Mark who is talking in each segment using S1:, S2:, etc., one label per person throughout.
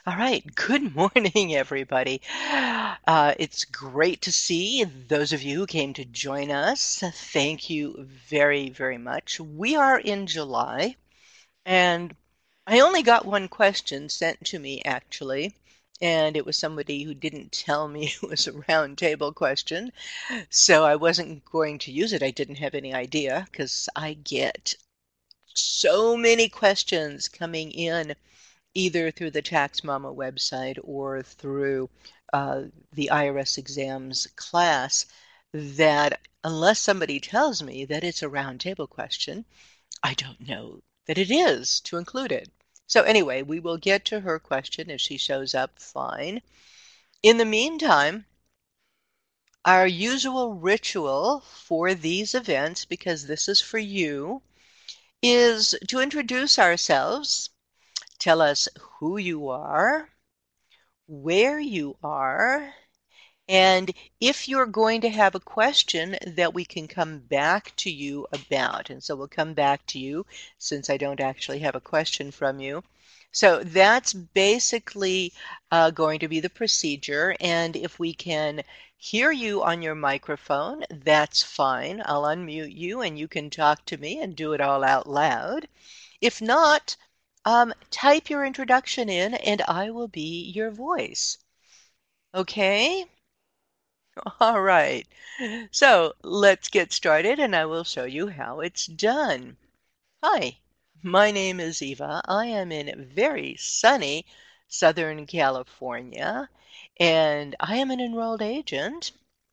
S1: All right. Good morning, everybody. It's great to see those of you who came to join us. Thank you very, very much. We are in July, and I only got one question sent to me, actually, and it was somebody who didn't tell me it was a round table question, so I wasn't going to use it. I didn't have any idea because I get so many questions coming in either through the Tax Mama website or through the IRS exams class that unless somebody tells me that it's a roundtable question, I don't know that it is to include it. So anyway, we will get to her question if she shows up, fine. In the meantime, our usual ritual for these events, because this is for you, is to introduce ourselves, tell us who you are, where you are, and if you're going to have a question that we can come back to you about. And so we'll come back to you since I don't actually have a question from you. So that's basically going to be the procedure. And if we can hear you on your microphone, that's fine. I'll unmute you and you can talk to me and do it all out loud. If not, type your introduction in and I will be your voice. Okay? All right. So let's get started and I will show you how it's done. Hi, my name is Eva. I am in very sunny Southern California and I am an enrolled agent.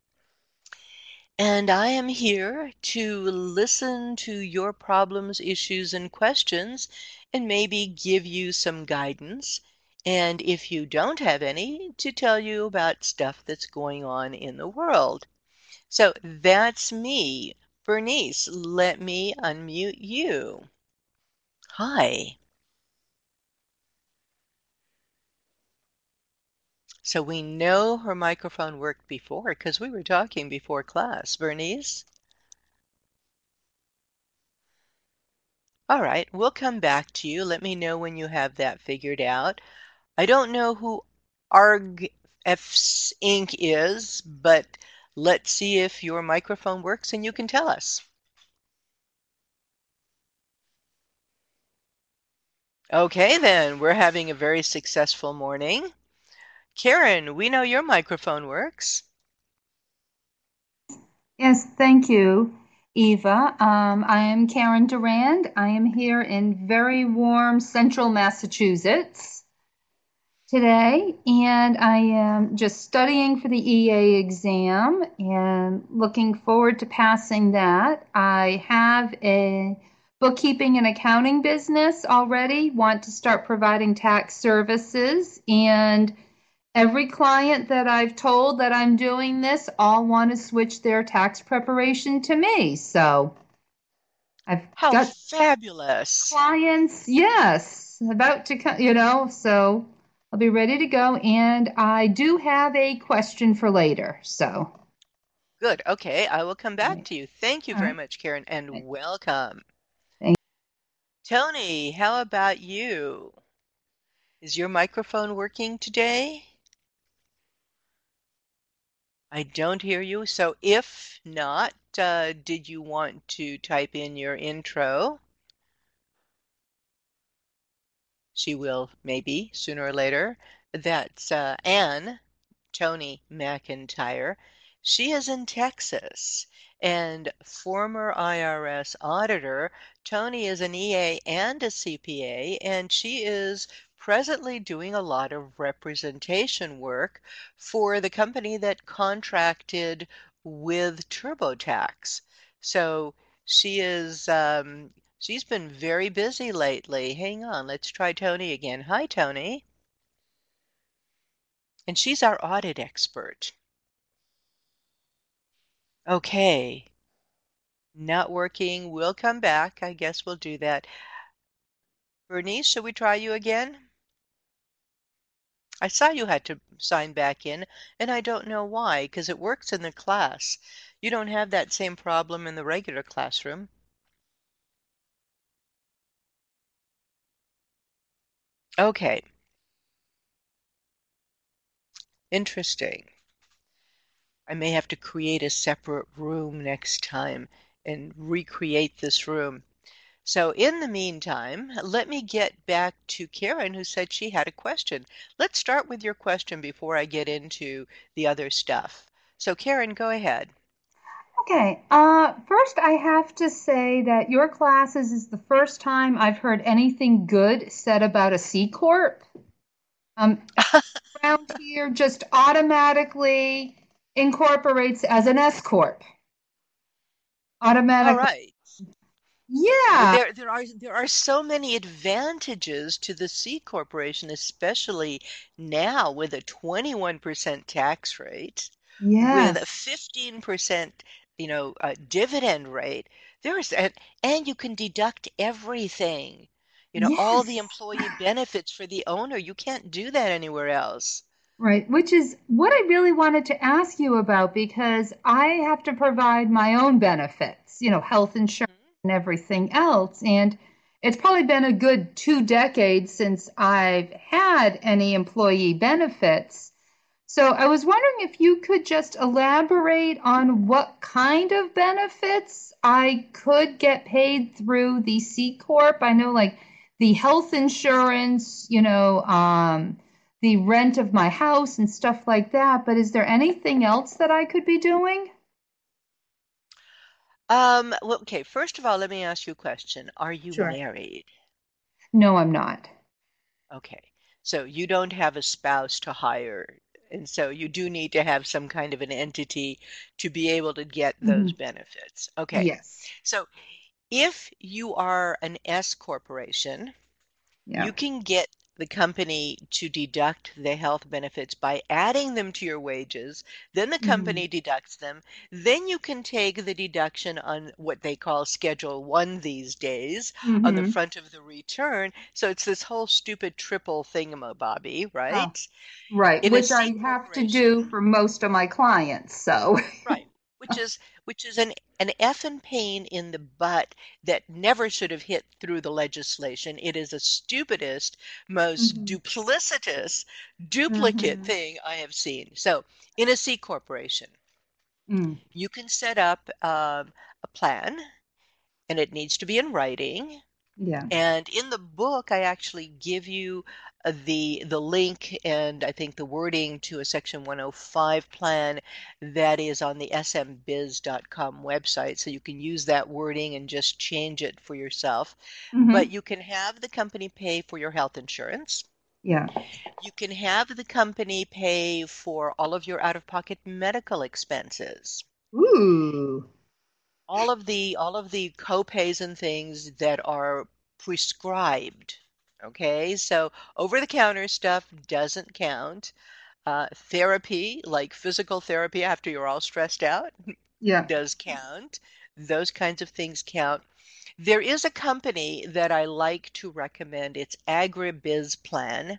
S1: And I am here to listen to your problems, issues, and questions, and maybe give you some guidance. And if you don't have any, to tell you about stuff that's going on in the world. So that's me. Bernice, let me unmute you. Hi. So we know her microphone worked before because we were talking before class. Bernice? All right, we'll come back to you. Let me know when you have that figured out. I don't know who ArgFs Inc. is, but let's see if your microphone works and you can tell us. Okay, then, we're having a very successful morning. Karen, we know your microphone works.
S2: Yes, thank you, Eva. I am Karen Durand. I am here in very warm central Massachusetts today, and I am just studying for the EA exam and looking forward to passing that. I have a bookkeeping and accounting business already, want to start providing tax services, and every client that I've told that I'm doing this all want to switch their tax preparation to me. So I've
S1: How
S2: got
S1: fabulous.
S2: clients, yes, about to come, so I'll be ready to go. And I do have a question for later. So,
S1: Good. Okay, I will come back
S2: all
S1: to you. Thank you very
S2: right.
S1: much, Karen, and welcome.
S2: Thank
S1: Tony, how about you? Is your microphone working today? I don't hear you. So if not, did you want to type in your intro? She will, maybe, sooner or later. That's Anne, Tony McIntyre. She is in Texas and former IRS auditor. Tony is an EA and a CPA, and she is presently doing a lot of representation work for the company that contracted with TurboTax. So she's been very busy lately. Hang on, let's try Tony again. Hi, Tony. And she's our audit expert. Okay, not working. We'll come back. I guess we'll do that. Bernice, should we try you again? I saw you had to sign back in, and I don't know why, because it works in the class. You don't have that same problem in the regular classroom. Okay, Interesting. I may have to create a separate room next time and recreate this room. So in the meantime, let me get back to Karen, who said she had a question. Let's start with your question before I get into the other stuff. So Karen, go ahead.
S2: Okay, first I have to say that your classes is the first time I've heard anything good said about a C Corp. Around here just automatically incorporates as an S Corp.
S1: All
S2: Automatically.
S1: right. Well,
S2: Yeah.
S1: there are so many advantages to the C corporation, especially now with a 21% tax rate, with a
S2: Yes.
S1: 15%, dividend rate. There's and you can deduct everything. All the
S2: Yes.
S1: employee benefits for the owner. You can't do that anywhere else.
S2: Right, which is what I really wanted to ask you about because I have to provide my own benefits, health insurance
S1: Mhm.
S2: and everything else. And it's probably been a good 2 decades since I've had any employee benefits. So I was wondering if you could just elaborate on what kind of benefits I could get paid through the C Corp. I know like the health insurance, the rent of my house and stuff like that, but is there anything else that I could be doing?
S1: Well, okay, first of all, let me ask you a question. Are you
S2: Sure.
S1: married?
S2: No, I'm not.
S1: Okay. So you don't have a spouse to hire, and so you do need to have some kind of an entity to be able to get those
S2: Hmm.
S1: benefits. Okay.
S2: Yes.
S1: So if you are an S corporation,
S2: Yeah.
S1: you can get the company to deduct the health benefits by adding them to your wages. Then the
S2: Hmm.
S1: company deducts them. Then you can take the deduction on what they call Schedule 1 these days on the
S2: Hmm.
S1: front of the return. So it's this whole stupid triple thingamabobby,
S2: Oh,
S1: right?
S2: right,
S1: In a
S2: which I
S1: C
S2: have to do
S1: corporation,
S2: for most of my clients. So,
S1: right, which is an effing pain in the butt that never should have hit through the legislation. It is the stupidest, most
S2: hmm.
S1: duplicitous, duplicate
S2: Hmm.
S1: thing I have seen. So, in a C corporation,
S2: Mm.
S1: you can set up a plan, and it needs to be in writing.
S2: Yeah.
S1: And in the book, I actually give you the link and I think the wording to a Section 105 plan that is on the smbiz.com website. So you can use that wording and just change it for yourself. But
S2: Hmm.
S1: you can have the company pay for your health insurance.
S2: Yeah.
S1: You can have the company pay for all of your out-of-pocket medical expenses.
S2: Ooh.
S1: All of the co-pays and things that are prescribed. Okay, so over-the-counter stuff doesn't count. Therapy, like physical therapy after you're all stressed out,
S2: Yeah.
S1: does count. Those kinds of things count. There is a company that I like to recommend. It's AgriBiz Plan,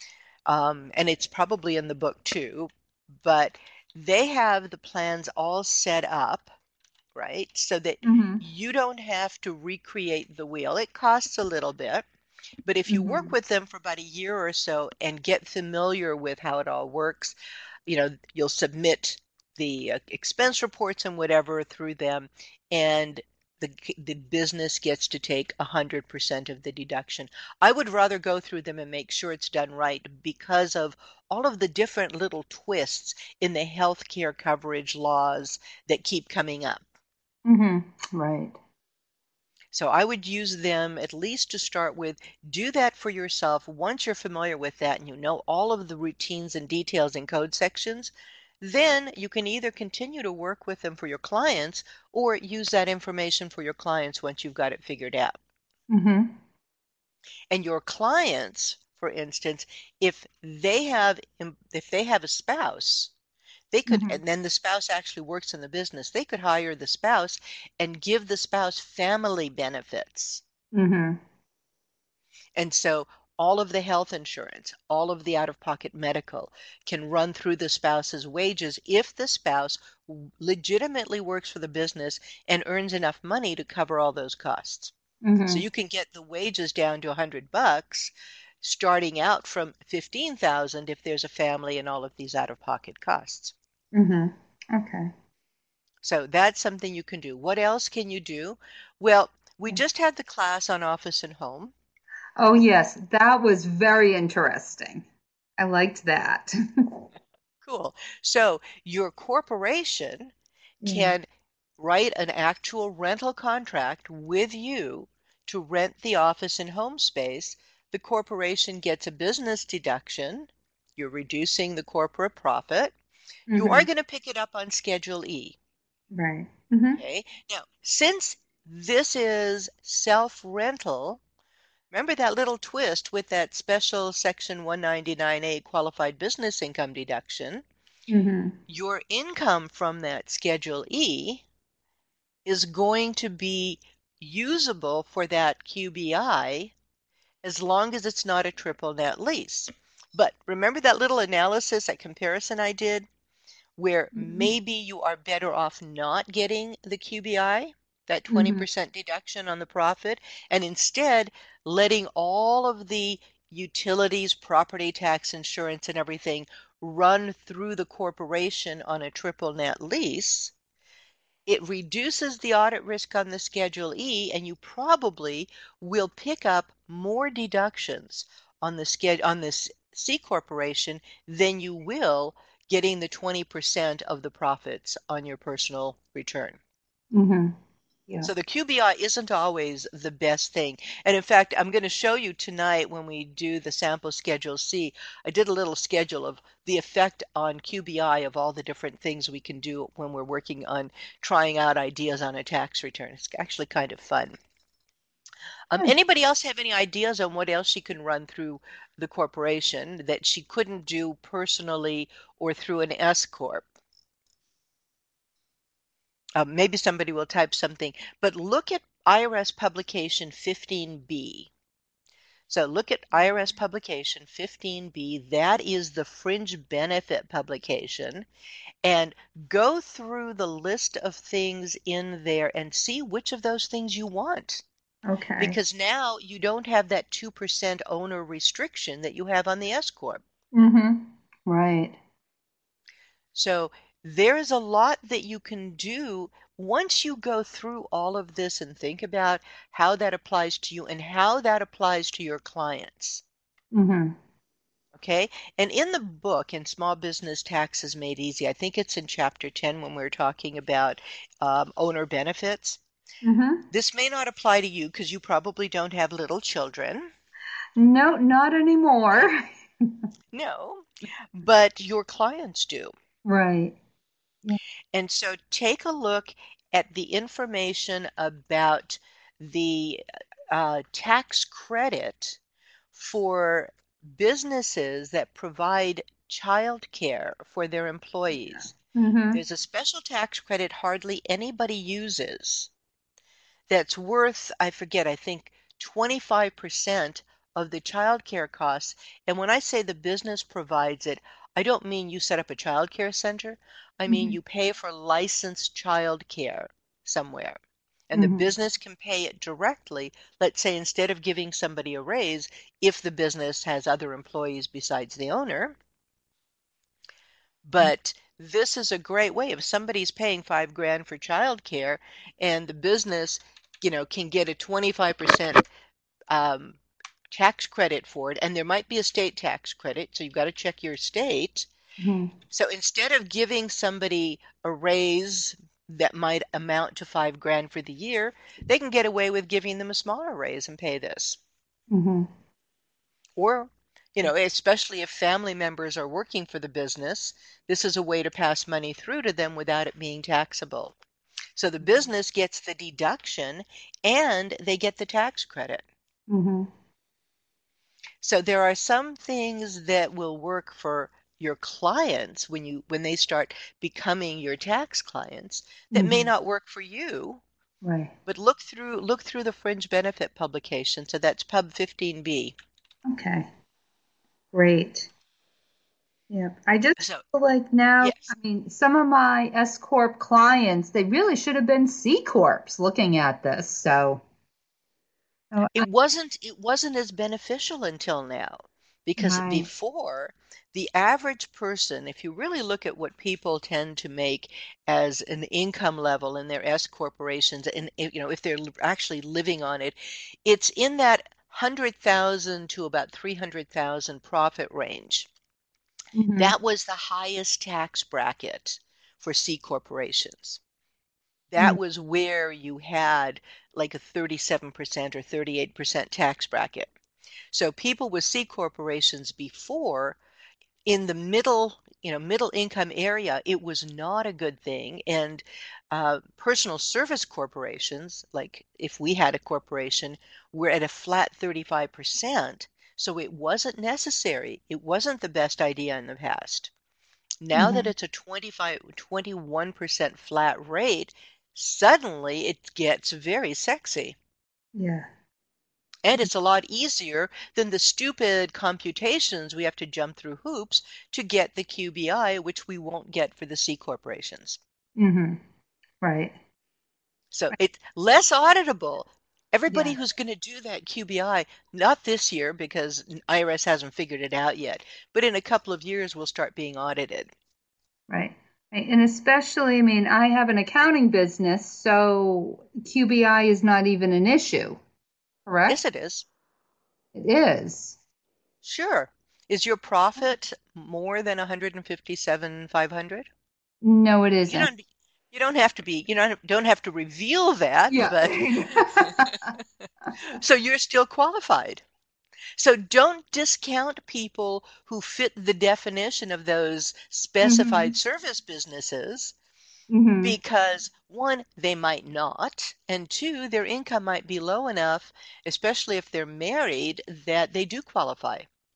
S1: and it's probably in the book too, but they have the plans all set up right? So that
S2: Hmm.
S1: you don't have to recreate the wheel. It costs a little bit, but if you work
S2: Hmm.
S1: with them for about a year or so and get familiar with how it all works, you'll submit the expense reports and whatever through them, and the business gets to take 100% of the deduction. I would rather go through them and make sure it's done right because of all of the different little twists in the healthcare coverage laws that keep coming up.
S2: Hmm. Right.
S1: So I would use them at least to start with. Do that for yourself. Once you're familiar with that and you know all of the routines and details and code sections, then you can either continue to work with them for your clients or use that information for your clients once you've got it figured out.
S2: Hmm.
S1: And your clients, for instance, if they have a spouse, they could,
S2: Hmm.
S1: and then the spouse actually works in the business, they could hire the spouse and give the spouse family benefits.
S2: Hmm.
S1: And so all of the health insurance, all of the out-of-pocket medical can run through the spouse's wages if the spouse legitimately works for the business and earns enough money to cover all those costs. So
S2: Hmm.
S1: you can get the wages down to $100, starting out from 15,000 if there's a family and all of these out-of-pocket costs.
S2: Mhm. Okay.
S1: So that's something you can do. What else can you do? Well, we just had the class on office and home.
S2: Oh, yes, that was very interesting. I liked that.
S1: Cool. So your corporation
S2: Yeah.
S1: can write an actual rental contract with you to rent the office and home space. The corporation gets a business deduction. You're reducing the corporate profit. You are
S2: Hmm.
S1: going to pick it up on Schedule E.
S2: Right. Hmm.
S1: Okay. Now, since this is self-rental, remember that little twist with that special Section 199A qualified business income deduction?
S2: Hmm.
S1: Your income from that Schedule E is going to be usable for that QBI as long as it's not a triple net lease. But remember that little analysis, that comparison I did, where maybe you are better off not getting the QBI, that
S2: Hmm.
S1: 20% deduction on the profit, and instead letting all of the utilities, property tax, insurance, and everything run through the corporation on a triple net lease. It reduces the audit risk on the Schedule E, and you probably will pick up more deductions on this C corporation than you will getting the 20% of the profits on your personal return.
S2: Hmm. Yeah.
S1: So the QBI isn't always the best thing. And in fact, I'm going to show you tonight when we do the sample Schedule C. I did a little schedule of the effect on QBI of all the different things we can do when we're working on trying out ideas on a tax return. It's actually kind of fun.
S2: Good.
S1: Anybody else have any ideas on what else she can run through the corporation that she couldn't do personally or through an S corp? Maybe somebody will type something, but look at IRS publication 15B. So look at IRS publication 15B. That is the fringe benefit publication. And go through the list of things in there and see which of those things you want.
S2: Okay.
S1: Because now you don't have that 2% owner restriction that you have on the S Corp.
S2: Hmm. Right.
S1: So there is a lot that you can do once you go through all of this and think about how that applies to you and how that applies to your clients.
S2: Hmm.
S1: Okay. And in the book, in Small Business Taxes Made Easy, I think it's in chapter 10 when we're talking about owner benefits.
S2: Hmm.
S1: This may not apply to you because you probably don't have little children.
S2: No, not anymore.
S1: No, but your clients do.
S2: Right. Yeah.
S1: And so take a look at the information about the tax credit for businesses that provide child care for their employees.
S2: Hmm.
S1: There's a special tax credit hardly anybody uses that's worth, I forget, I think 25% of the child care costs. And when I say the business provides it, I don't mean you set up a child care center. I mean
S2: Hmm.
S1: you pay for licensed child care somewhere. And the
S2: Hmm.
S1: business can pay it directly. Let's say instead of giving somebody a raise, if the business has other employees besides the owner. But this is a great way. If somebody's paying 5 grand for child care and the business, can get a 25% um, tax credit for it, and there might be a state tax credit, so you've got to check your state.
S2: Hmm.
S1: So instead of giving somebody a raise that might amount to 5 grand for the year, they can get away with giving them a smaller raise and pay this.
S2: Hmm.
S1: Or, especially if family members are working for the business, this is a way to pass money through to them without it being taxable. So the business gets the deduction and they get the tax credit.
S2: Hmm.
S1: So there are some things that will work for your clients when they start becoming your tax clients that may
S2: Hmm.
S1: not work for you,
S2: Right.
S1: but look through the fringe benefit publication. So that's Pub 15B.
S2: Okay. Great. Yeah. I just
S1: So
S2: feel like now, I
S1: yes.
S2: mean, some of my S Corp clients, they really should have been C Corps looking at this. So Oh,
S1: It wasn't as beneficial until now, because
S2: right.
S1: before, the average person, if you really look at what people tend to make as an income level in their S corporations, and if they're actually living on it, it's in that 100,000 to about 300,000 profit range.
S2: Hmm.
S1: That was the highest tax bracket for C corporations. That was where you had like a 37% or 38% tax bracket. So people with C corporations before, in the middle income area, it was not a good thing. And personal service corporations, like if we had a corporation, we're at a flat 35%. So it wasn't necessary. It wasn't the best idea in the past. Now that
S2: Hmm.
S1: it's a 21% flat rate, suddenly it gets very sexy.
S2: Yeah.
S1: And it's a lot easier than the stupid computations we have to jump through hoops to get the QBI, which we won't get for the C corporations.
S2: Hmm. Right.
S1: So it's less auditable. Everybody
S2: Yeah.
S1: who's going to do that QBI, not this year because IRS hasn't figured it out yet, but in a couple of years will start being audited.
S2: Right. Right. And especially, I mean, I have an accounting business, so QBI is not even an issue,
S1: Yes,
S2: correct?
S1: it is.
S2: It is.
S1: Sure. Is your profit more than 157,500?
S2: No, it
S1: You
S2: isn't.
S1: don't you don't have to be, don't have to reveal that,
S2: Yeah.
S1: but so you're still qualified. So don't discount people who fit the definition of those specified
S2: Hmm.
S1: service businesses,
S2: Hmm.
S1: because one, they might not, and two, their income might be low enough, especially if they're married, that they do qualify.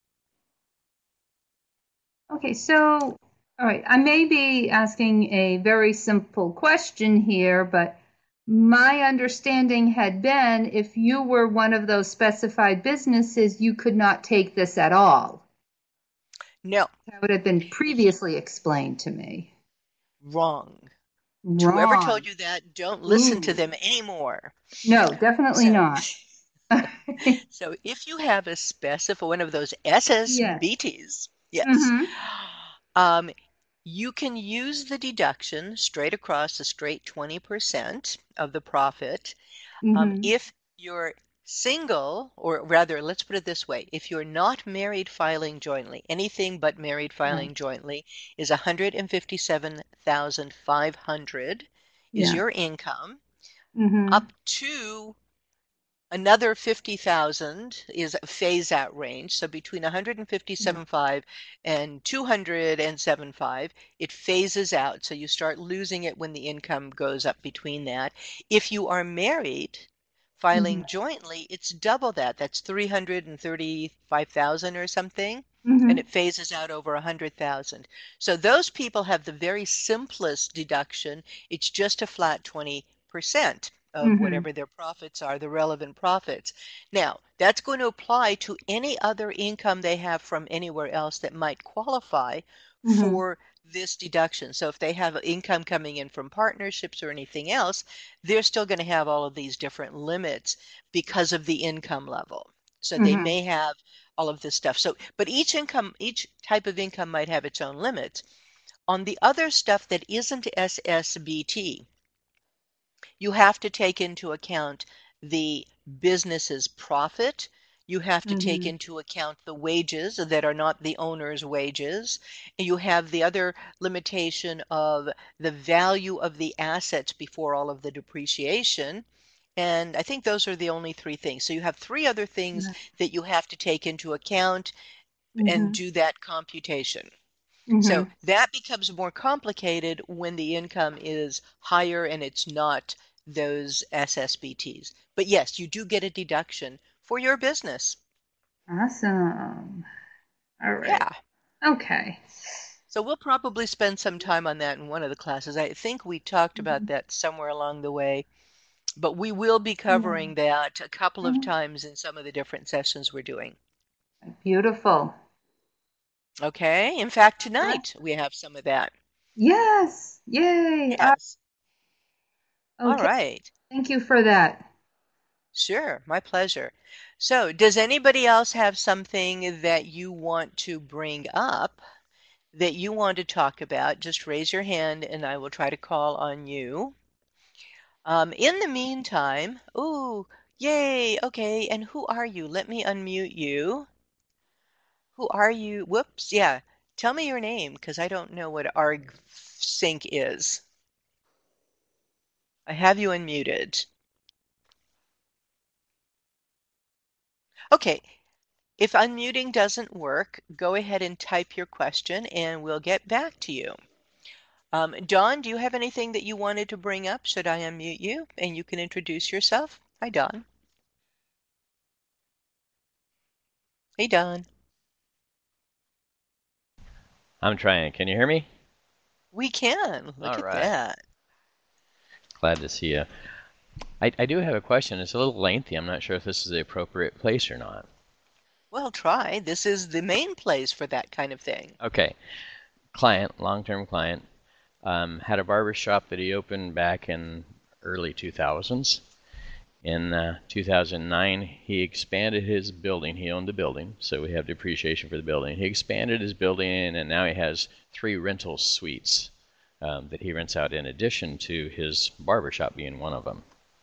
S2: Okay, so, all right, I may be asking a very simple question here, but my understanding had been if you were one of those specified businesses, you could not take this at all.
S1: No,
S2: That would have been
S1: if you
S2: previously explained to me.
S1: wrong. Whoever told
S2: Wrong.
S1: you that, don't listen to
S2: Ooh.
S1: them anymore.
S2: No, definitely
S1: So,
S2: not.
S1: so if you have a specific one of those
S2: Yes.
S1: SSBTs, yes,
S2: Mm-hmm.
S1: um, you can use the deduction straight across, the straight 20% of the profit.
S2: Mm-hmm.
S1: If you're single, or rather, let's put it this way, if you're not married filing jointly, anything but married
S2: Right.
S1: filing jointly is 157,500 is
S2: Yeah.
S1: your income.
S2: Mm-hmm.
S1: Up to another 50,000 is a phase out range. So between
S2: Yeah.
S1: 157.5 and 207.5, it phases out. So you start losing it when the income goes up between that. If you are married,
S2: Mm-hmm.
S1: filing jointly, it's double that. That's 335,000 or something. And
S2: Mm-hmm.
S1: it phases out over 100,000. So those people have the very simplest deduction. It's just a flat 20% of
S2: Mm-hmm.
S1: whatever their profits are, the relevant profits. Now, that's going to apply to any other income they have from anywhere else that might qualify
S2: Mm-hmm.
S1: for this deduction. So if they have income coming in from partnerships or anything else, they're still going to have all of these different limits because of the income level. So they
S2: Mm-hmm.
S1: may have all of this stuff. So, but each type of income might have its own limits. On the other stuff that isn't SSBT, you have to take into account the business's profit. You have to take
S2: Mm-hmm.
S1: into account the wages that are not the owner's wages. You have the other limitation of the value of the assets before all of the depreciation. And I think those are the only three things. So you have three other things that you have to take into account and
S2: Mm-hmm.
S1: do that computation. So
S2: Mm-hmm.
S1: that becomes more complicated when the income is higher and it's not those SSBTs. But yes, you do get a deduction for your business.
S2: Awesome. All right.
S1: Yeah.
S2: Okay.
S1: So we'll probably spend some time on that in one of the classes. I think we talked about
S2: Mhm.
S1: that somewhere along the way, but we will be
S2: Yeah.
S1: covering that a couple of
S2: Mhm.
S1: times in some of the different sessions we're doing.
S2: Beautiful.
S1: Okay. In fact,
S2: Right.
S1: tonight we have some of that.
S2: Yes. Yay.
S1: Yes. All
S2: Okay.
S1: right.
S2: Thank you for that.
S1: Sure, my pleasure. So, does anybody else have something that you want to bring up that you want to talk about? Just raise your hand and I will try to call on you. In the meantime, ooh, yay, okay, and who are you? Let me unmute you. Who are you? Whoops, yeah. Tell me your name because I don't know what ARG Sync is. I have you unmuted. Okay, if unmuting doesn't work, go ahead and type your question and we'll get back to you. Dawn, do you have anything that you wanted to bring up? Should I unmute you and you can introduce yourself? Hi, Dawn. Hey, Dawn.
S3: I'm trying. Can you hear me?
S1: We can. Look
S3: All
S1: at
S3: right.
S1: that.
S3: Glad to see you. I do have a question. It's a little lengthy. I'm not sure if this is the appropriate place or not.
S1: Well, try. This is the main place for that kind of thing.
S3: Okay. Client, long-term client, had a barber shop that he opened back in early 2000s. In 2009, he expanded his building. He owned the building, so we have depreciation for the building. He expanded his building, and now he has 3 rental suites that he rents out in addition to his barber shop being one of them.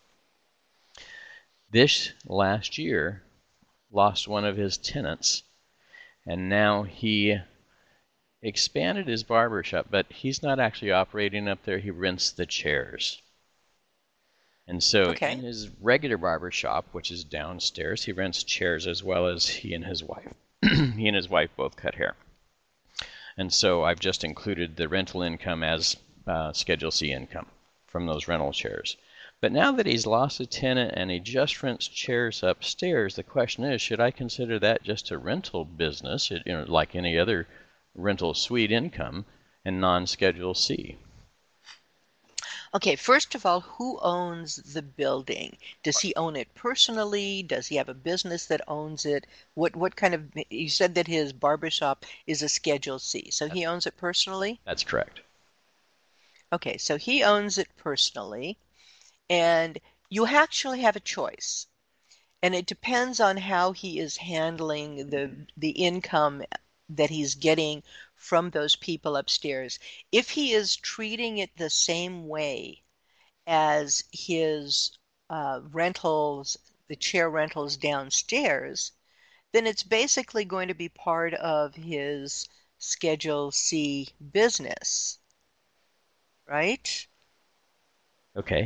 S3: This last year lost one of his tenants, and now he expanded his barber shop, but he's not actually operating up there. He rents the chairs. And so
S1: Okay.
S3: in his regular barber shop, which is downstairs, he rents chairs as well as he and his wife. He and his wife both cut hair. And so I've just included the rental income as Schedule C income from those rental chairs. But now that he's lost a tenant and he just rents chairs upstairs, the question is, should I consider that just a rental business, like any other rental suite income, and non-Schedule C?
S1: Okay, first of all, who owns the building? Does he own it personally? Does he have a business that owns it? What kind of, you said that his barbershop is a Schedule C, so he owns it personally?
S3: That's correct.
S1: Okay, so he owns it personally, and you actually have a choice. And it depends on how he is handling the income that he's getting from those people upstairs. If he is treating it the same way as his rentals, the chair rentals downstairs, then it's basically going to be part of his Schedule C business, right?
S3: Okay.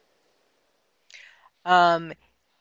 S1: Um,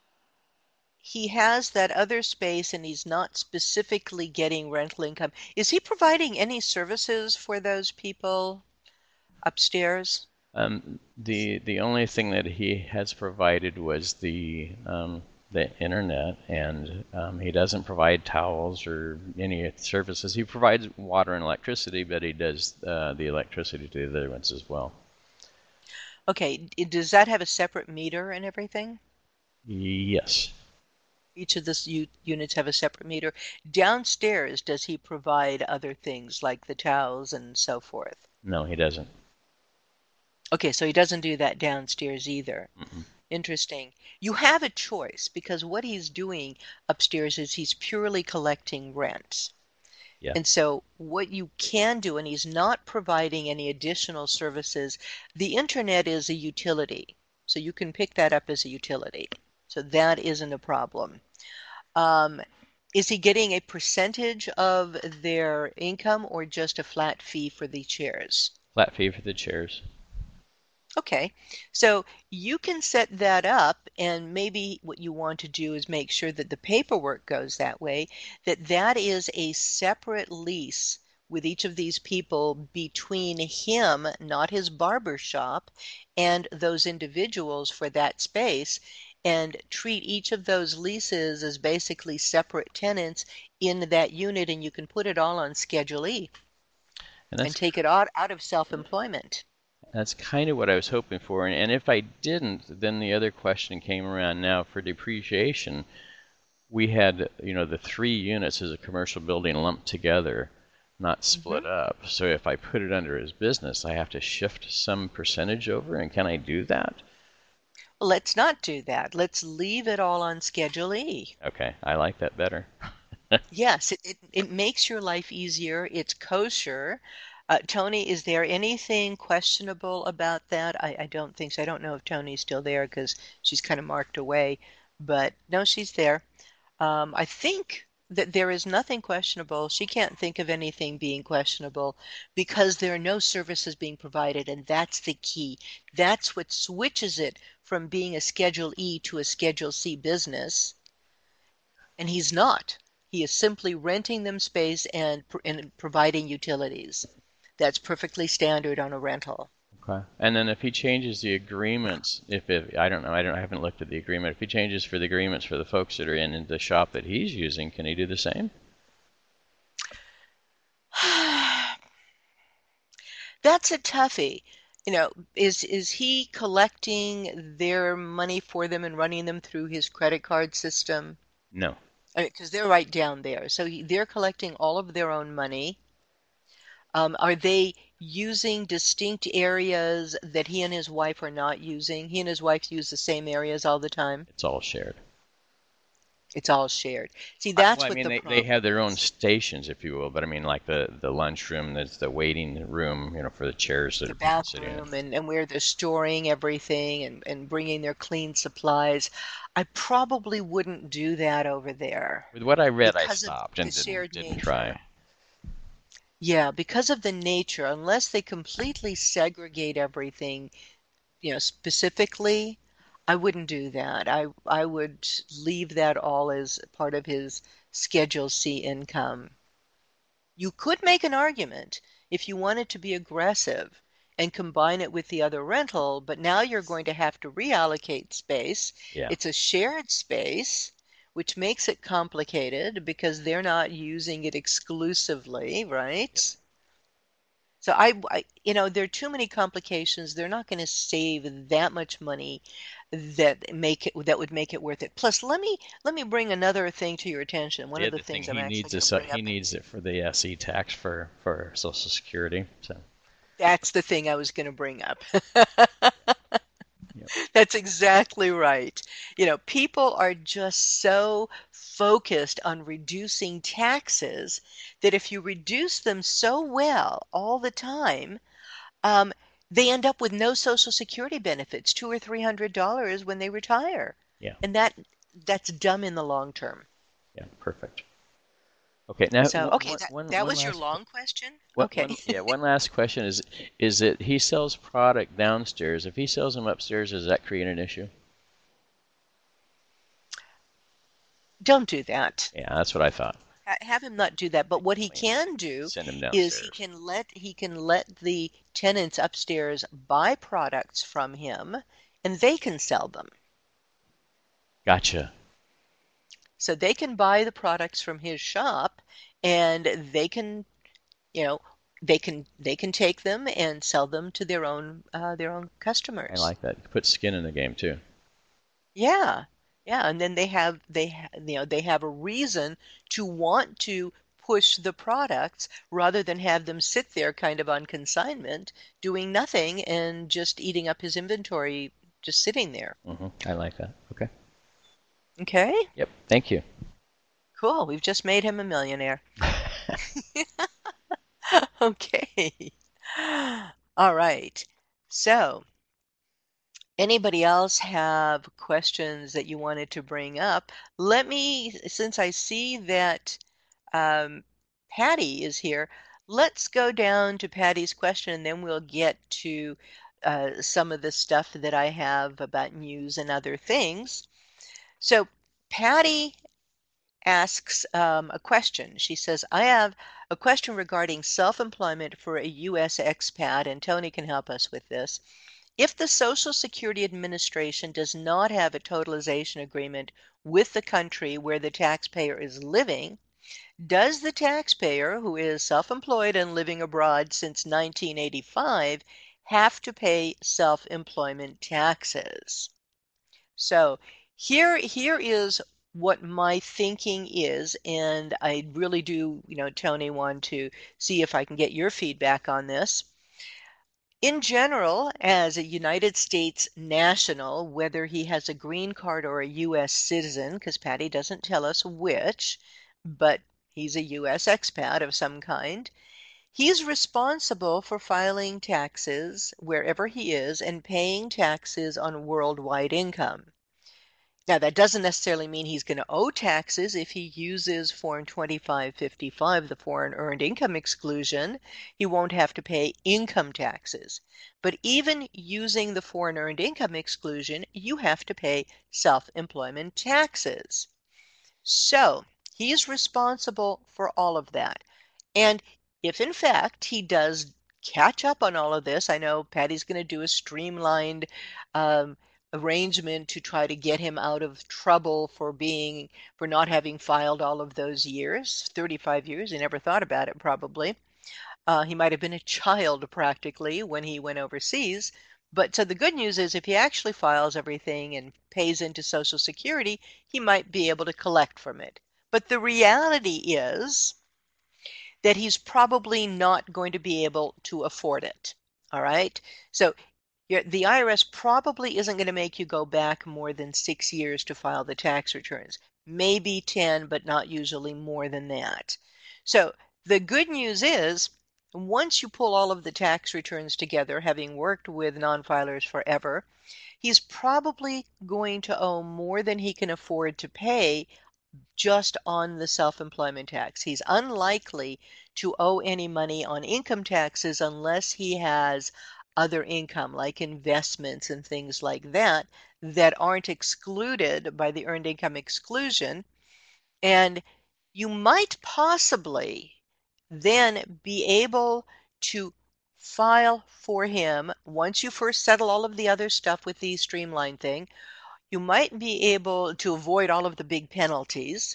S1: he has that other space and he's not specifically getting rental income. Is he providing any services for those people upstairs?
S3: The only thing that he has provided was the internet, and he doesn't provide towels or any services. He provides water and electricity, but he does the electricity to the other ones as well.
S1: Okay, does that have a separate meter and everything?
S3: Yes.
S1: Each of the units have a separate meter. Downstairs, does he provide other things like the towels and so forth?
S3: No, he doesn't.
S1: Okay, so he doesn't do that downstairs either.
S3: Mm-mm.
S1: Interesting. You have a choice because what he's doing upstairs is he's purely collecting rent.
S3: Yeah.
S1: And so what you can do, and he's not providing any additional services, the internet is a utility. So you can pick that up as a utility. So that isn't a problem. Is he getting a percentage of their income or just a flat fee for the chairs?
S3: Flat fee for the chairs.
S1: Okay, so you can set that up, and maybe what you want to do is make sure that the paperwork goes that way, that that is a separate lease with each of these people between him, not his barber shop, and those individuals for that space, and treat each of those leases as basically separate tenants in that unit, and you can put it all on Schedule E
S3: And
S1: and take it out of self-employment.
S3: that's kind of what I was hoping for. And if I didn't, then the other question came around now for depreciation. We had, the 3 units as a commercial building lumped together, not split up. So if I put it under his business, I have to shift some percentage over. And can I do that?
S1: let's not do that. Let's leave it all on Schedule E.
S3: Okay, I like that better.
S1: Yes, it makes your life easier. It's kosher. Tony, is there anything questionable about that? I don't think so. I don't know if Tony's still there because she's kind of marked away, but no, she's there. I think that there is nothing questionable. She can't think of anything being questionable because there are no services being provided, and that's the key. That's what switches it from being a Schedule E to a Schedule C business. And he's not. He is simply renting them space and providing utilities. That's perfectly standard on a rental.
S3: Okay. And then if he changes the agreements, if I don't know, I haven't looked at the agreement. If he changes for the agreements for the folks that are in the shop that he's using, can he do the same?
S1: That's a toughie. Is he collecting their money for them and running them through his credit card system?
S3: No.
S1: Because they're right down there. So they're collecting all of their own money. Are they using distinct areas that he and his wife are not using? He and his wife use the same areas all the time?
S3: It's all shared.
S1: It's all shared. See, that's
S3: Well, I
S1: what
S3: mean,
S1: the
S3: they
S1: problem
S3: have their own
S1: is.
S3: stations, if you will, but I mean, like the lunchroom, there's the waiting room, for the chairs that
S1: The
S3: are people sitting in.
S1: bathroom and where they're storing everything and bringing their clean supplies. I probably wouldn't do that over there
S3: With what I read, I
S1: because of
S3: stopped
S1: the
S3: and
S1: shared
S3: didn't try.
S1: nature. Yeah, because of the nature, unless they completely segregate everything, specifically, I wouldn't do that. I would leave that all as part of his Schedule C income. You could make an argument if you wanted to be aggressive and combine it with the other rental, but now you're going to have to reallocate space.
S3: Yeah.
S1: It's a shared space, which makes it complicated because they're not using it exclusively, right? So there are too many complications. They're not going to save that much money that would make it worth it. Plus, let me bring another thing to your attention. One
S3: The
S1: of the
S3: other thing
S1: things I'm
S3: he
S1: actually
S3: needs
S1: going to
S3: is
S1: bring
S3: he
S1: up,
S3: needs it for the SE tax for Social Security. So,
S1: that's the thing I was going to bring up.
S3: yep.
S1: That's exactly right. People are just so focused on reducing taxes that if you reduce them so well all the time, um, they end up with no Social Security benefits, $200 or $300 when they retire,
S3: Yeah.
S1: and that's dumb in the long term.
S3: Yeah. Perfect. Okay. Now,
S1: So, okay, that
S3: one
S1: was your
S3: last
S1: long question.
S3: What
S1: Okay.
S3: one last question is that he sells product downstairs. If he sells them upstairs, does that create an issue?
S1: Don't do that.
S3: Yeah, that's what I thought.
S1: Have him not do that. But what he
S3: Clean them,
S1: can do
S3: send them
S1: is he
S3: downstairs.
S1: can let the tenants upstairs buy products from him, and they can sell them.
S3: Gotcha.
S1: So they can buy the products from his shop, and they can, you know, they can take them and sell them to their own
S3: I
S1: customers.
S3: like that. Put skin in the game too.
S1: Yeah, yeah, and then they have a reason to want to push the products rather than have them sit there kind of on consignment, doing nothing and just eating up his inventory, just sitting there.
S3: I like that. Okay.
S1: Okay,
S3: Yep. Thank you.
S1: cool. We've just made him a millionaire. Okay. All right. So, anybody else have questions that you wanted to bring up? Since I see that um, Patty is here, let's go down to Patty's question and then we'll get to some of the stuff that I have about news and other things. So, Patty asks a question. She says, I have a question regarding self-employment for a U.S. expat, and Tony can help us with this. If the Social Security Administration does not have a totalization agreement with the country where the taxpayer is living, does the taxpayer, who is self-employed and living abroad since 1985, have to pay self-employment taxes? So here is what my thinking is, and I really do, Tony, want to see if I can get your feedback on this. In general, as a United States national, whether he has a green card or a U.S. citizen, because Patty doesn't tell us which, but he's a U.S. expat of some kind, he's responsible for filing taxes wherever he is and paying taxes on worldwide income. Now, that doesn't necessarily mean he's going to owe taxes if he uses Form 2555, the foreign earned income exclusion. He won't have to pay income taxes. But even using the foreign earned income exclusion, you have to pay self-employment taxes. So he's responsible for all of that. And if in fact he does catch up on all of this, I know Patty's going to do a streamlined arrangement to try to get him out of trouble for not having filed all of those years, 35 years. He never thought about it probably. He might have been a child practically when he went overseas. But so the good news is if he actually files everything and pays into Social Security, he might be able to collect from it. But the reality is that he's probably not going to be able to afford it. All right? So the IRS probably isn't going to make you go back more than 6 years to file the tax returns. Maybe 10, but not usually more than that. So the good news is, once you pull all of the tax returns together, having worked with non-filers forever, he's probably going to owe more than he can afford to pay just on the self-employment tax. He's unlikely to owe any money on income taxes unless he has other income like investments and things like that that aren't excluded by the earned income exclusion. And you might possibly then be able to file for him once you first settle all of the other stuff with the streamline thing. You might be able to avoid all of the big penalties.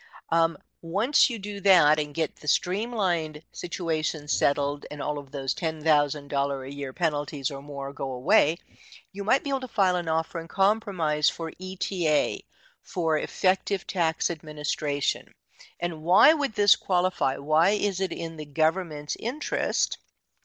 S1: Once you do that and get the streamlined situation settled and all of those $10,000 a year penalties or more go away, you might be able to file an offer in compromise for ETA, for effective tax administration. And why would this qualify? Why is it in the government's interest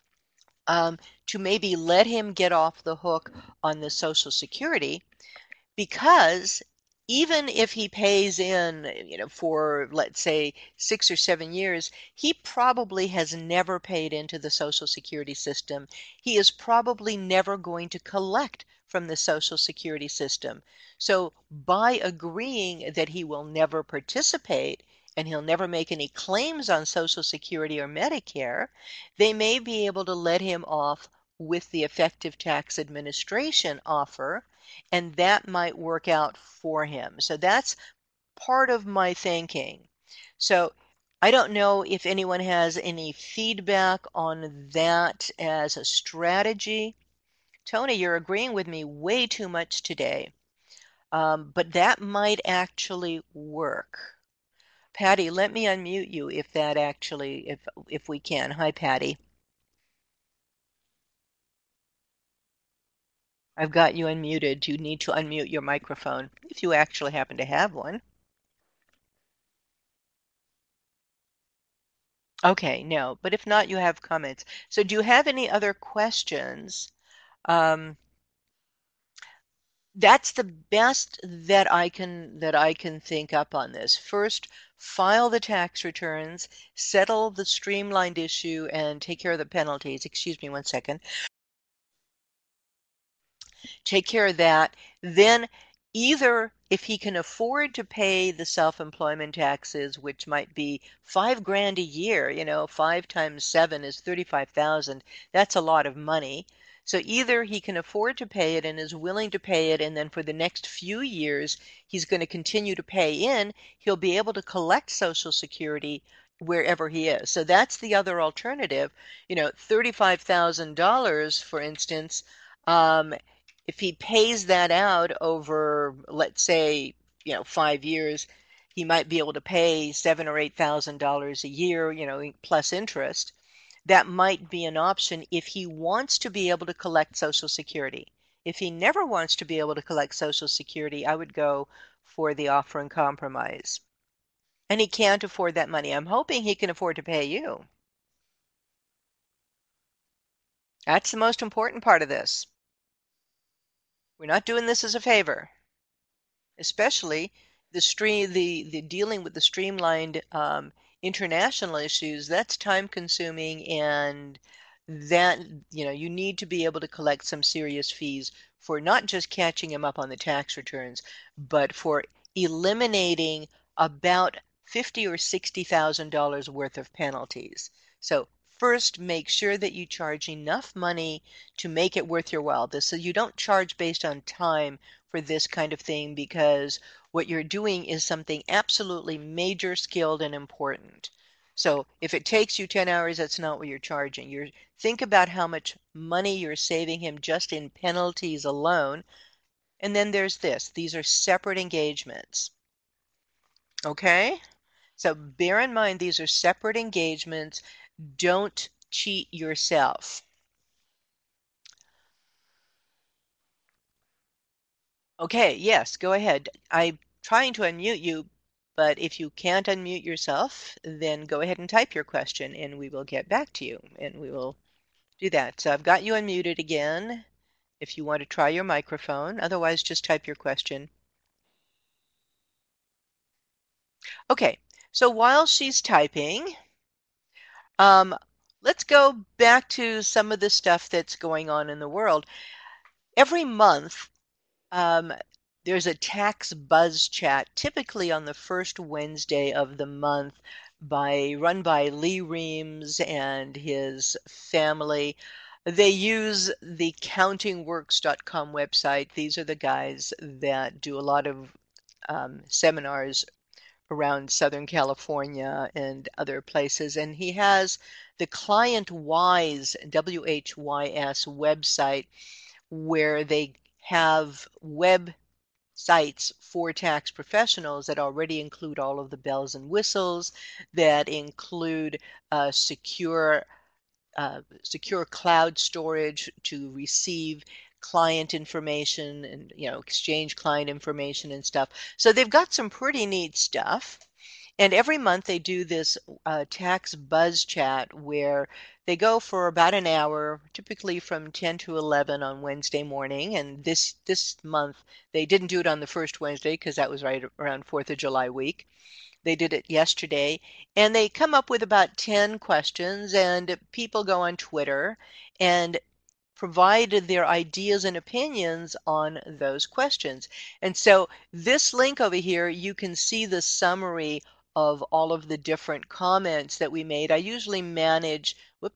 S1: to maybe let him get off the hook on the Social Security? Because even if he pays in, for let's say 6 or 7 years, he probably has never paid into the Social Security system. He is probably never going to collect from the Social Security system. So by agreeing that he will never participate and he'll never make any claims on Social Security or Medicare, they may be able to let him off with the effective tax administration offer, and that might work out for him. So that's part of my thinking. So I don't know if anyone has any feedback on that as a strategy. Tony, you're agreeing with me way too much today, but that might actually work. Patty, let me unmute you if that actually, if we can. Hi, Patty. I've got you unmuted. You need to unmute your microphone if you actually happen to have one. Okay, no, but if not, you have comments. So do you have any other questions? That's the best that I can think up on this. First, file the tax returns, settle the streamlined issue, and take care of the penalties. Excuse me one second. Take care of that. Then either if he can afford to pay the self-employment taxes, which might be $5,000 a year, 5 times 7 is 35,000. That's a lot of money. So either he can afford to pay it and is willing to pay it, and then for the next few years he's going to continue to pay in, he'll be able to collect Social Security wherever he is. So that's the other alternative. $35,000, for instance, if he pays that out over, let's say, 5 years, he might be able to pay $7,000 or $8,000 a year, plus interest. That might be an option if he wants to be able to collect Social Security. If he never wants to be able to collect Social Security, I would go for the offer in compromise. And he can't afford that money. I'm hoping he can afford to pay you. That's the most important part of this. We're not doing this as a favor, especially the dealing with the streamlined international issues. That's time consuming, and that you need to be able to collect some serious fees for not just catching him up on the tax returns, but for eliminating about $50,000 or $60,000 worth of penalties. So first, make sure that you charge enough money to make it worth your while. So you don't charge based on time for this kind of thing, because what you're doing is something absolutely major, skilled, and important. So if it takes you 10 hours, that's not what you're charging. Think about how much money you're saving him just in penalties alone. And then there's this. These are separate engagements. Okay? So bear in mind, these are separate engagements. Don't cheat yourself. Okay, yes, go ahead. I'm trying to unmute you, but if you can't unmute yourself, then go ahead and type your question and we will get back to you and we will do that. So I've got you unmuted again if you want to try your microphone. Otherwise, just type your question. Okay, so while she's typing, let's go back to some of the stuff that's going on in the world. Every month, there's a tax buzz chat, typically on the first Wednesday of the month, run by Lee Reams and his family. They use the countingworks.com website. These are the guys that do a lot of seminars around Southern California and other places. And he has the ClientWise, WHYS website, where they have web sites for tax professionals that already include all of the bells and whistles, that include secure cloud storage to receive client information and exchange client information and stuff. So they've got some pretty neat stuff. And every month they do this tax buzz chat where they go for about an hour, typically from 10 to 11 on Wednesday morning. And this month they didn't do it on the first Wednesday because that was right around 4th of July week. They did it yesterday, and they come up with about 10 questions, and people go on Twitter and provide their ideas and opinions on those questions. And so this link over here, you can see the summary of all of the different comments that we made. I usually manage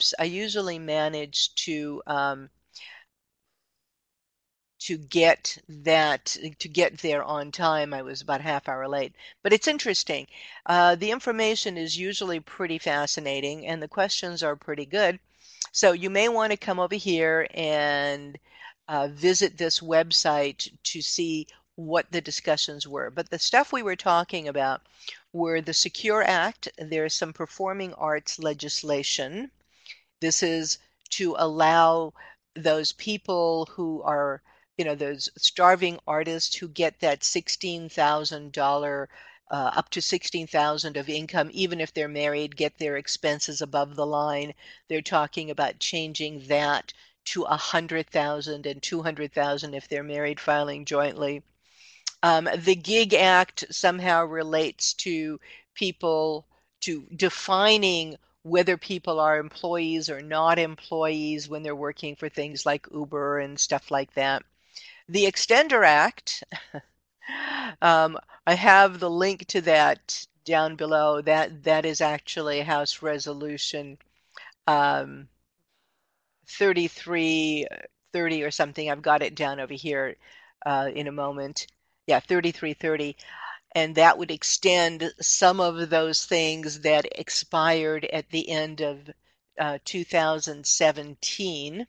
S1: to get there on time. I was about a half hour late, but it's interesting. The information is usually pretty fascinating and the questions are pretty good. So you may want to come over here and visit this website to see what the discussions were. But the stuff we were talking about were the Secure Act. There's some performing arts legislation. This is to allow those people who are those starving artists who get that $16,000 up to $16,000 of income, even if they're married, get their expenses above the line. They're talking about changing that to $100,000 and $200,000 if they're married, filing jointly. The Gig Act somehow relates to defining whether people are employees or not employees when they're working for things like Uber and stuff like that. The Extender Act, I have the link to that down below. That is actually House Resolution 3330 or something. I've got it down over here in a moment. Yeah, 3330. And that would extend some of those things that expired at the end of 2017.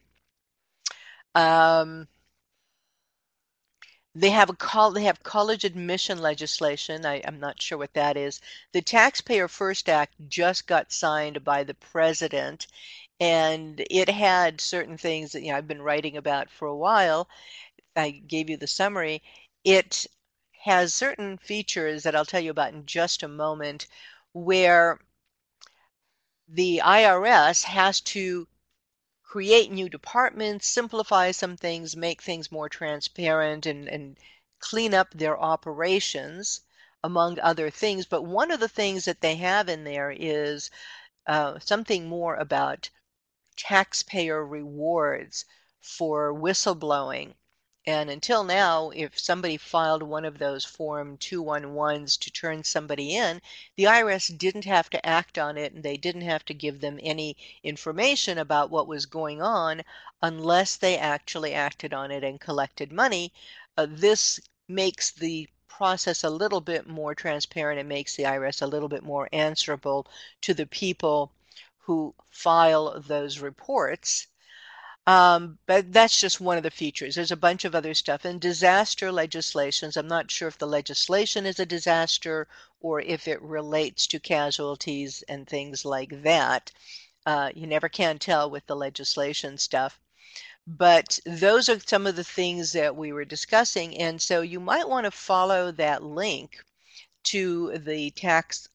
S1: They have college admission legislation. I'm not sure what that is. The Taxpayer First Act just got signed by the president, and it had certain things that I've been writing about for a while. I gave you the summary. It has certain features that I'll tell you about in just a moment, where the IRS has to create new departments, simplify some things, make things more transparent, and clean up their operations, among other things. But one of the things that they have in there is something more about taxpayer rewards for whistleblowing. And until now, if somebody filed one of those Form 211s to turn somebody in, the IRS didn't have to act on it and they didn't have to give them any information about what was going on unless they actually acted on it and collected money. This makes the process a little bit more transparent and makes the IRS a little bit more answerable to the people who file those reports. But that's just one of the features. There's a bunch of other stuff. And disaster legislations, I'm not sure if the legislation is a disaster or if it relates to casualties and things like that. You never can tell with the legislation stuff. But those are some of the things that we were discussing. And so you might want to follow that link to the tax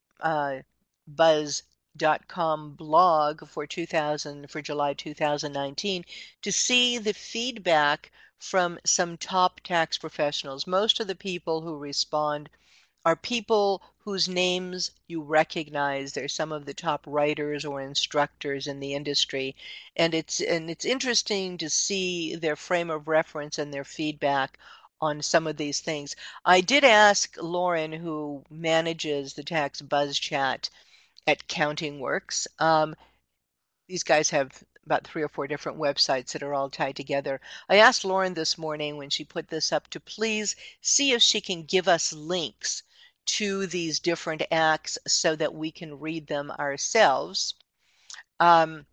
S1: buzz.com blog for July 2019 to see the feedback from some top tax professionals. Most of the people who respond are people whose names you recognize. They're some of the top writers or instructors in the industry, and it's interesting to see their frame of reference and their feedback on some of these things. I did ask Lauren, who manages the Tax Buzz Chat at Counting Works. These guys have about 3 or 4 different websites that are all tied together. I asked Lauren this morning when she put this up to please see if she can give us links to these different acts so that we can read them ourselves. I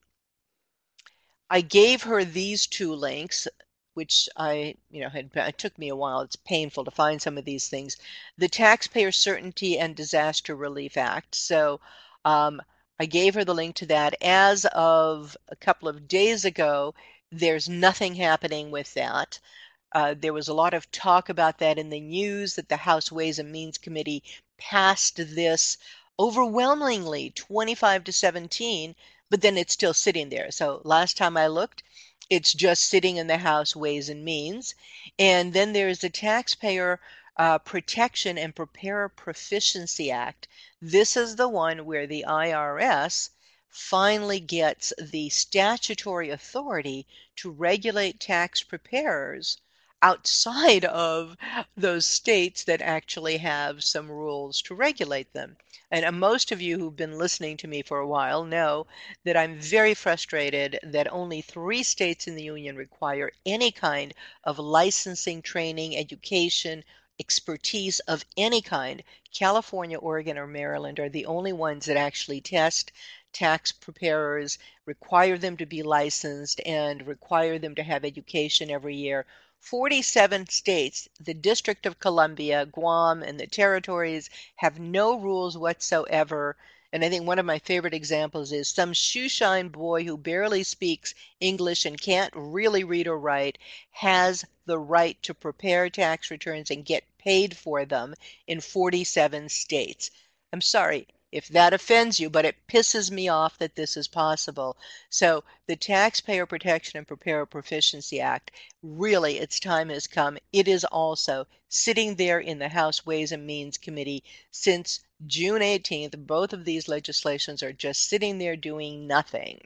S1: gave her these 2 links, which it took me a while. It's painful to find some of these things. The Taxpayer Certainty and Disaster Relief Act. So I gave her the link to that. As of a couple of days ago, there's nothing happening with that. There was a lot of talk about that in the news, that the House Ways and Means Committee passed this overwhelmingly 25-17, but then it's still sitting there. So last time I looked, it's just sitting in the House Ways and Means. And then there's the Taxpayer Protection and Preparer Proficiency Act. This is the one where the IRS finally gets the statutory authority to regulate tax preparers outside of those states that actually have some rules to regulate them. And most of you who've been listening to me for a while know that I'm very frustrated that only 3 states in the union require any kind of licensing, training, education, expertise of any kind. California, Oregon, or Maryland are the only ones that actually test tax preparers, require them to be licensed, and require them to have education every year. 47 states, the District of Columbia, Guam, and the territories have no rules whatsoever. And I think one of my favorite examples is some shoeshine boy who barely speaks English and can't really read or write has the right to prepare tax returns and get paid for them in 47 states. I'm sorry if that offends you, but it pisses me off that this is possible. So the Taxpayer Protection and Preparer Proficiency Act, really its time has come. It is also sitting there in the House Ways and Means Committee since June 18th. Both of these legislations are just sitting there doing nothing.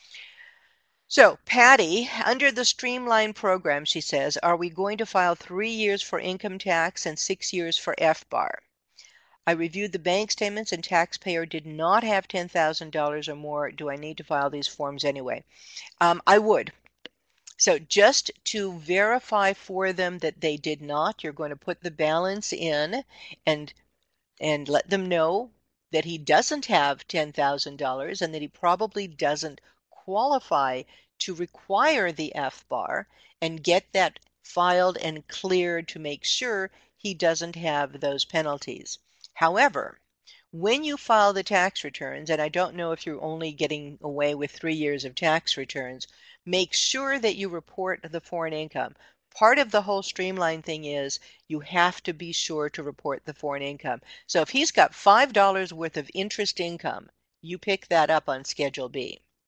S1: So, Patty, under the Streamline program, she says, are we going to file 3 years for income tax and 6 years for FBAR? I reviewed the bank statements and taxpayer did not have $10,000 or more. Do I need to file these forms anyway? I would. So just to verify for them that they did not, you're going to put the balance in and let them know that he doesn't have $10,000 and that he probably doesn't qualify to require the FBAR, and get that filed and cleared to make sure he doesn't have those penalties. However, when you file the tax returns, and I don't know if you're only getting away with 3 years of tax returns, make sure that you report the foreign income. Part of the whole Streamline thing is you have to be sure to report the foreign income. So if he's got $5 worth of interest income, you pick that up on Schedule B.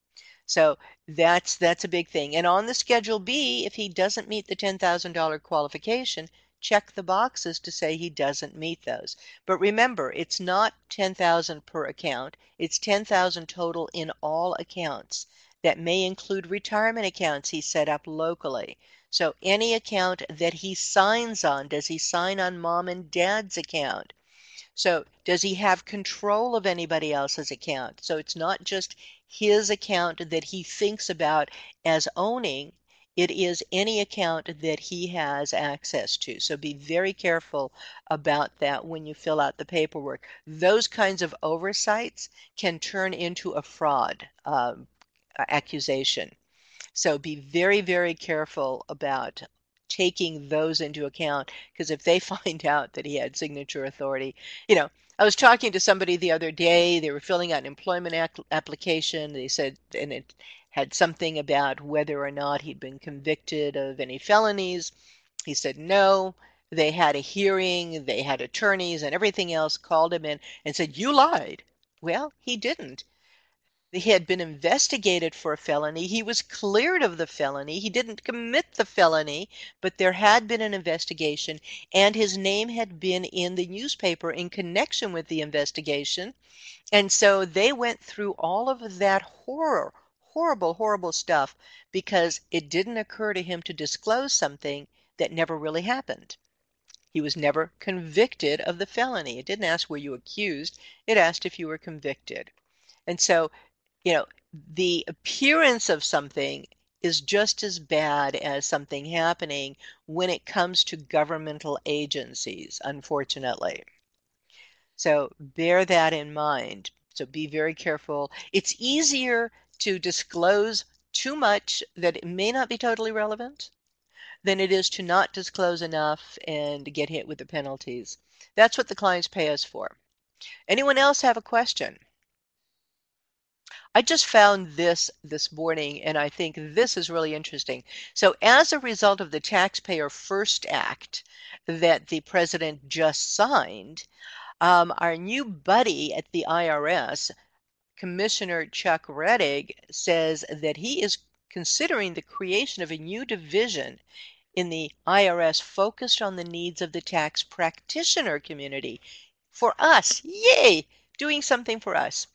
S1: So that's a big thing. And on the Schedule B, if he doesn't meet the $10,000 qualification, check the boxes to say he doesn't meet those. But remember, it's not 10,000 per account. It's 10,000 total in all accounts. That may include retirement accounts he set up locally. So any account that he signs on, does he sign on mom and dad's account? So does he have control of anybody else's account? So it's not just his account that he thinks about as owning. It is any account that he has access to. So be very careful about that when you fill out the paperwork. Those kinds of oversights can turn into a fraud accusation. So be very, very careful about taking those into account, because if they find out that he had signature authority, I was talking to somebody the other day, they were filling out an employment application, they said, and it had something about whether or not he'd been convicted of any felonies. He said no. They had a hearing, they had attorneys and everything else, called him in and said, "You lied." Well, he didn't. He had been investigated for a felony. He was cleared of the felony. He didn't commit the felony, but there had been an investigation, and his name had been in the newspaper in connection with the investigation. And so they went through all of that horrible, horrible stuff because it didn't occur to him to disclose something that never really happened. He was never convicted of the felony. It didn't ask were you accused. It asked if you were convicted. And so the appearance of something is just as bad as something happening when it comes to governmental agencies, unfortunately. So bear that in mind. So be very careful. It's easier to disclose too much that it may not be totally relevant than it is to not disclose enough and get hit with the penalties. That's what the clients pay us for. Anyone else have a question? I just found this morning, and I think this is really interesting. So as a result of the Taxpayer First Act that the president just signed, our new buddy at the IRS, Commissioner Chuck Rettig, says that he is considering the creation of a new division in the IRS focused on the needs of the tax practitioner community. For us, yay, doing something for us.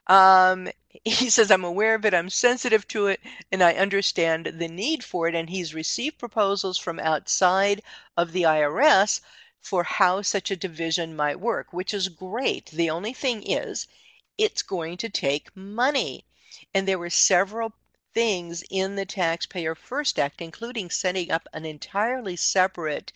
S1: He says, I'm aware of it, I'm sensitive to it, and I understand the need for it. And he's received proposals from outside of the IRS for how such a division might work, which is great. The only thing is, it's going to take money. And there were several things in the Taxpayer First Act, including setting up an entirely separate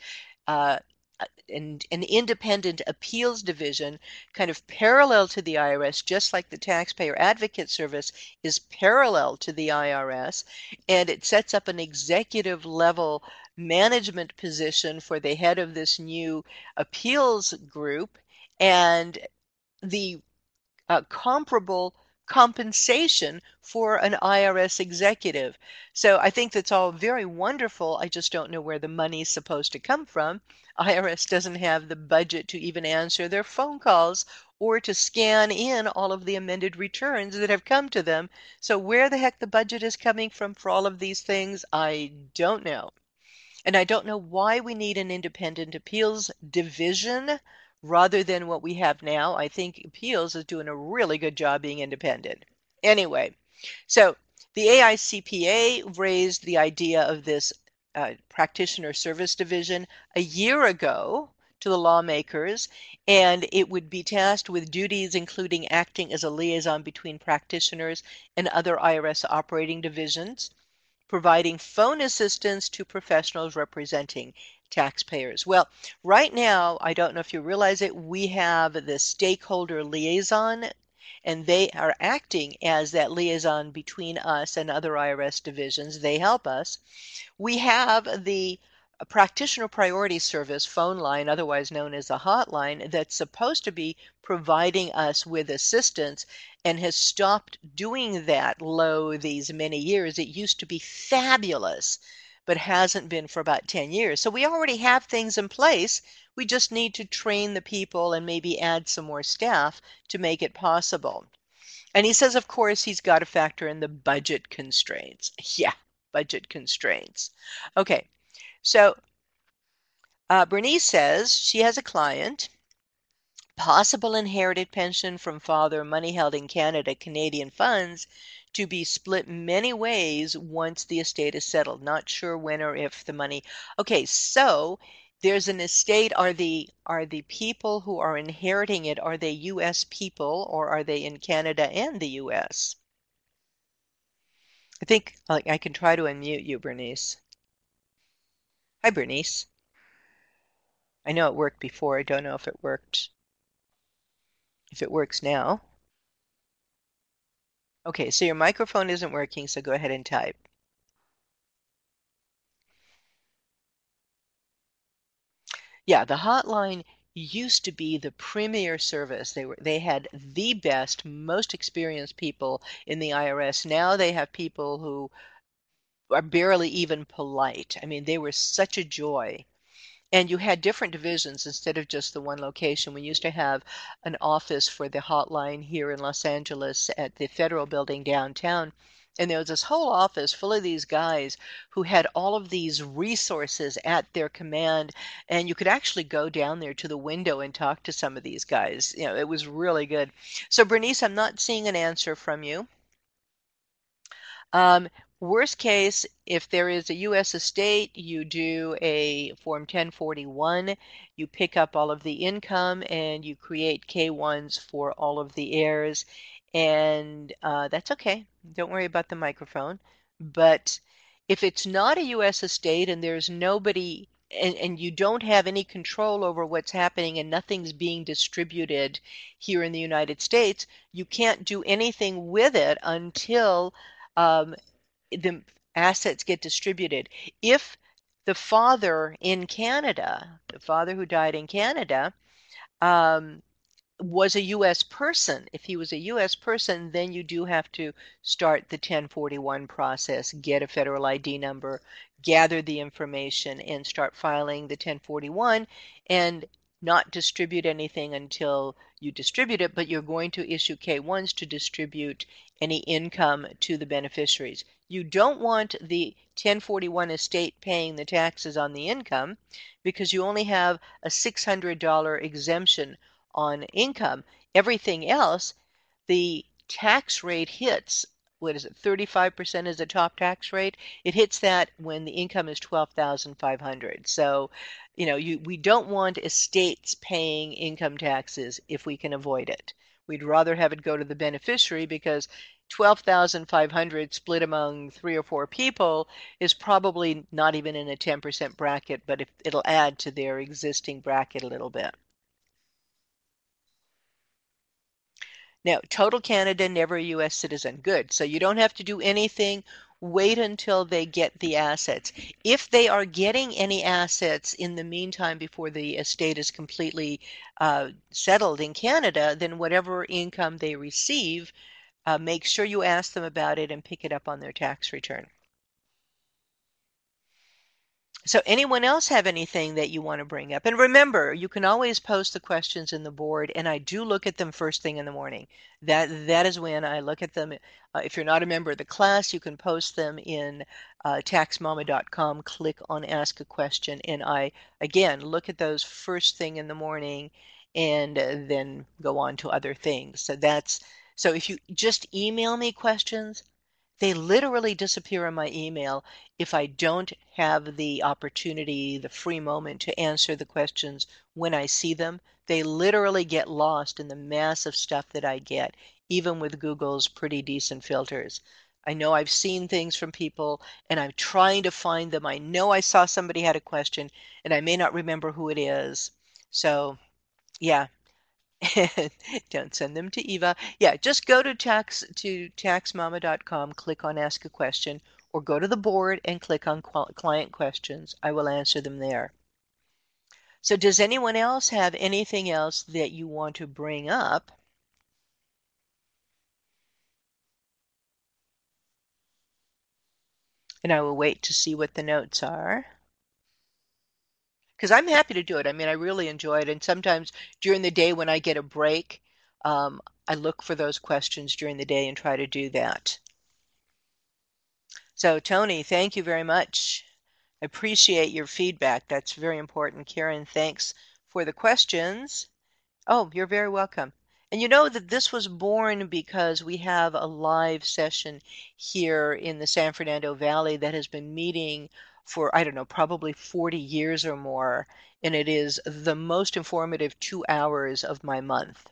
S1: an independent appeals division kind of parallel to the IRS, just like the Taxpayer Advocate Service is parallel to the IRS, and it sets up an executive level management position for the head of this new appeals group, and the comparable compensation for an IRS executive. So I think that's all very wonderful. I just don't know where the money's supposed to come from. IRS doesn't have the budget to even answer their phone calls or to scan in all of the amended returns that have come to them. So where the heck the budget is coming from for all of these things, I don't know. And I don't know why we need an independent appeals division rather than what we have now. I think appeals is doing a really good job being independent. Anyway, so the AICPA raised the idea of this practitioner service division a year ago to the lawmakers, and it would be tasked with duties including acting as a liaison between practitioners and other IRS operating divisions, providing phone assistance to professionals representing taxpayers. Well, right now, I don't know if you realize it, we have the stakeholder liaison, and they are acting as that liaison between us and other IRS divisions. They help us. We have the Practitioner Priority Service phone line, otherwise known as a hotline, that's supposed to be providing us with assistance and has stopped doing that these many years. It used to be fabulous, but hasn't been for about 10 years. So we already have things in place. We just need to train the people and maybe add some more staff to make it possible. And he says, of course, he's got to factor in the budget constraints. Yeah, budget constraints. Okay, so Bernice says she has a client, possible inherited pension from father, money held in Canada, Canadian funds, to be split many ways once the estate is settled. Not sure when or if the money. Okay, so there's an estate. Are the people who are inheriting it, are they U.S. people or are they in Canada and the U.S.? I think I can try to unmute you, Bernice. Hi, Bernice. I know it worked before. I don't know if it worked. If it works now. Okay, so your microphone isn't working, so go ahead and type. Yeah, the hotline used to be the premier service. They had the best, most experienced people in the IRS. Now they have people who are barely even polite. I mean, they were such a joy. And you had different divisions instead of just the one location. We used to have an office for the hotline here in Los Angeles at the Federal Building downtown. And there was this whole office full of these guys who had all of these resources at their command. And you could actually go down there to the window and talk to some of these guys. You know, it was really good. So, Bernice, I'm not seeing an answer from you. Um, Worst case, if there is a U.S. estate, you do a Form 1041, you pick up all of the income and you create K-1s for all of the heirs, and that's okay. Don't worry about the microphone. But if it's not a U.S. estate and there's nobody and you don't have any control over what's happening and nothing's being distributed here in the United States, you can't do anything with it until um, the assets get distributed. If the father in Canada, the father who died in Canada, um, was a U.S. person, if he was a U.S. person, then you do have to start the 1041 process, get a federal ID number, gather the information, and start filing the 1041 and not distribute anything until you distribute it, but you're going to issue K-1s to distribute any income to the beneficiaries. You don't want the 1041 estate paying the taxes on the income because you only have a $600 exemption on income. Everything else, the tax rate hits, what is it, 35% is the top tax rate. It hits that when the income is 12,500. So, you know, we don't want estates paying income taxes if we can avoid it. We'd rather have it go to the beneficiary because 12,500 split among 3 or 4 people is probably not even in a 10% bracket, but it'll add to their existing bracket a little bit. Now, total Canada, never a U.S. citizen. Good. So you don't have to do anything. Wait until they get the assets. If they are getting any assets in the meantime before the estate is completely settled in Canada, then whatever income they receive, make sure you ask them about it and pick it up on their tax return. So anyone else have anything that you want to bring up? And remember, you can always post the questions in the board, and I do look at them first thing in the morning. That is when I look at them. If you're not a member of the class, you can post them in taxmama.com, click on Ask a Question, and I, again, look at those first thing in the morning and then go on to other things. So if you just email me questions, they literally disappear in my email if I don't have the opportunity, the free moment to answer the questions when I see them. They literally get lost in the mass of stuff that I get, even with Google's pretty decent filters. I know I've seen things from people and I'm trying to find them. I know I saw somebody had a question and I may not remember who it is. So, yeah, don't send them to Eva. Yeah, just go to taxmama.com, click on Ask a Question, or go to the board and click on Client Questions. I will answer them there. So does anyone else have anything else that you want to bring up? And I will wait to see what the notes are. Because I'm happy to do it. I mean, I really enjoy it. And sometimes during the day when I get a break, I look for those questions during the day and try to do that. So Tony, thank you very much. I appreciate your feedback. That's very important. Karen, thanks for the questions. Oh, you're very welcome. And you know that this was born because we have a live session here in the San Fernando Valley that has been meeting for, I don't know, probably 40 years or more, and it is the most informative 2 hours of my month.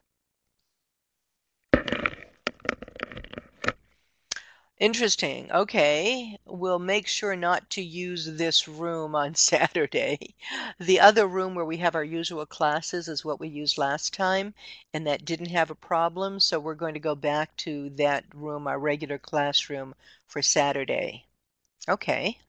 S1: Interesting. Okay. We'll make sure not to use this room on Saturday. The other room where we have our usual classes is what we used last time, and that didn't have a problem, so we're going to go back to that room, our regular classroom, for Saturday. Okay.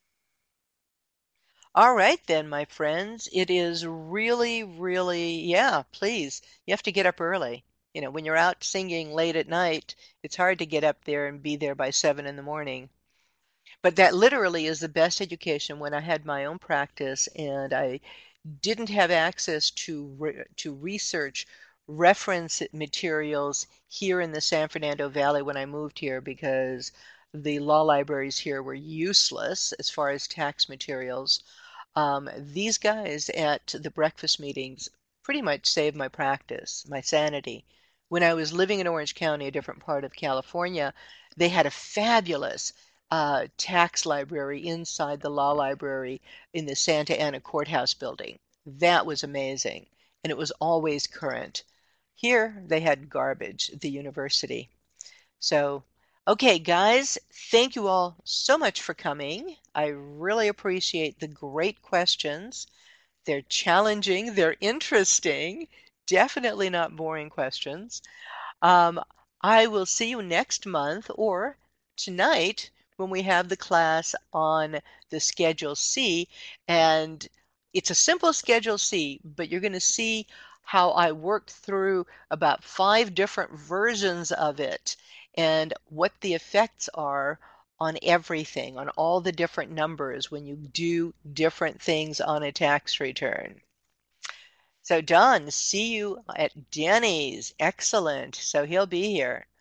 S1: All right then, my friends. It is really, really, yeah, please. You have to get up early. You know, when you're out singing late at night, it's hard to get up there and be there by 7 in the morning. But that literally is the best education when I had my own practice and I didn't have access to research reference materials here in the San Fernando Valley when I moved here because the law libraries here were useless as far as tax materials. These guys at the breakfast meetings pretty much saved my practice, my sanity. When I was living in Orange County, a different part of California, they had a fabulous tax library inside the law library in the Santa Ana Courthouse building. That was amazing, and it was always current. Here, they had garbage, the university. So, okay, guys, thank you all so much for coming. I really appreciate the great questions. They're challenging, they're interesting, definitely not boring questions. I will see you next month or tonight when we have the class on the Schedule C. And it's a simple Schedule C, but you're going to see how I worked through about 5 different versions of it and what the effects are on everything, on all the different numbers when you do different things on a tax return. So Don, see you at Danny's. Excellent. So he'll be here.